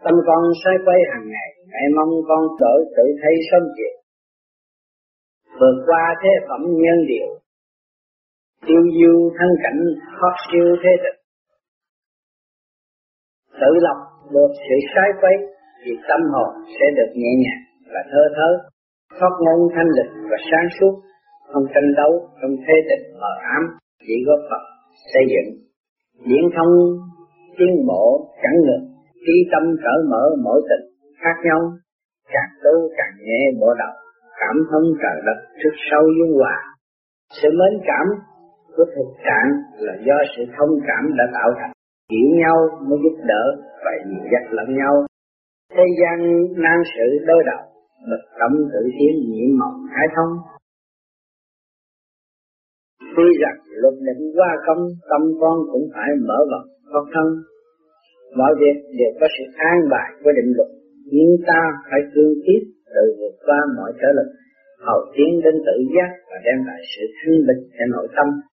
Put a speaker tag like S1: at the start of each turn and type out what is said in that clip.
S1: Tâm con xoay quay hàng ngày, hãy mong con tự thấy sớm chiều. Vượt qua thế phẩm nhân điều, tiêu diêu thân cảnh thoát siêu thế tịch. Tự lập được sự xoay quay, thì tâm hồn sẽ được nhẹ nhàng và thơ thớ, thoát ngôn thanh lịch và sáng suốt, không tranh đấu trong thế tịch mờ ám, chỉ góp phần xây dựng. Diễn thông tiến bộ chẳng ngừng, trí tâm cởi mở mỗi tình khác nhau, càng tu càng nhẹ bộ đầu, cảm thông trời đất trước sâu dung hòa. Sự mến cảm của thực trạng là do sự thông cảm đã tạo thành, hiểu nhau mới giúp đỡ và dìu dắt lẫn nhau. Thế gian nan sự đối đầu, bậc tâm tự tiến nhiệm mộng hải thông. Tuy rằng luật định qua công, tâm con cũng phải mở rộng khó khăn. Mọi việc đều có sự an bài của định luật, nhưng ta phải cương quyết tự vượt qua mọi trở lực, hầu tiến đến tự giác và đem lại sự thanh bình cho nội tâm.